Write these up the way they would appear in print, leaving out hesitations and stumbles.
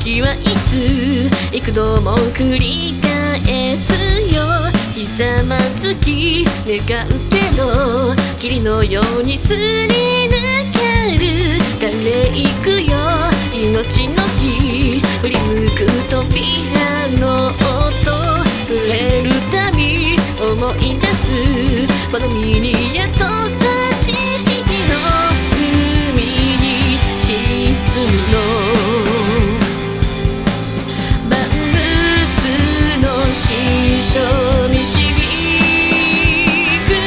時はいつ幾度も繰り返すよ。ひざまずき願うけど霧のようにすり抜ける。枯れいくよ命の火、振り向くとピアノ音触れるたび思い出すこの身にやっと筋の海に沈むの。万物の師匠導く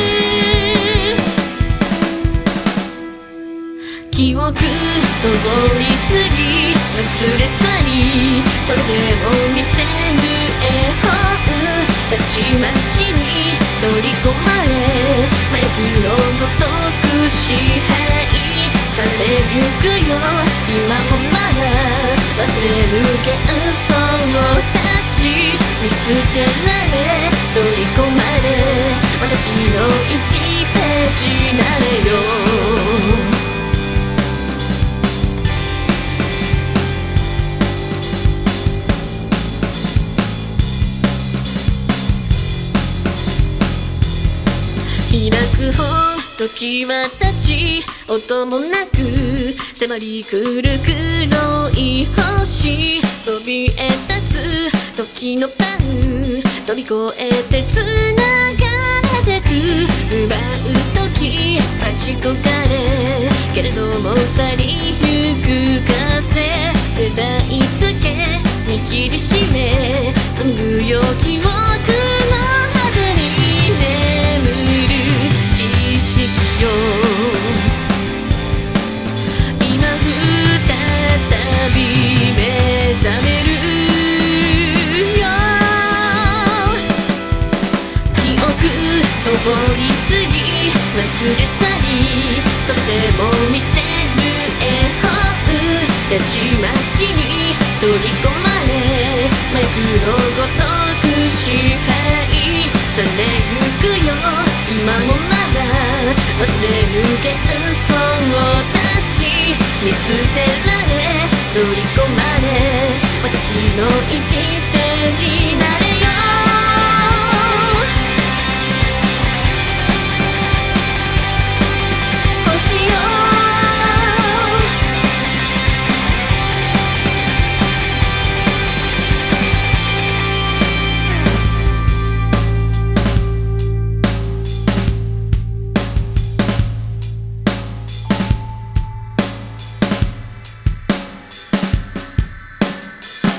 記憶通り過ぎ忘れ去り、それでも見せる絵本たちまちに取り込まれ、麻薬のごとく支配されゆくよ。今もまだ忘れる幻想たち、見捨てられ取り込まれ、私の1ページなれよ。開く本時は立ち音もなく迫り来る黒い星、そびえ立つ時のパン飛び越えて繋がれてく。奪う時待ち焦がれけれども去りゆく風歌いつけ見切りしめ紡ぐよ記憶の果てに眠る知識よ。今再び目覚めるよ。記憶通り過ぎ忘れ去り、それでも見せる絵本たちまちに取り込まれ、麻薬のごとく支配されゆくよ。今もまだ忘れる幻想たち、見捨てられ取り込まれ、私の1ページ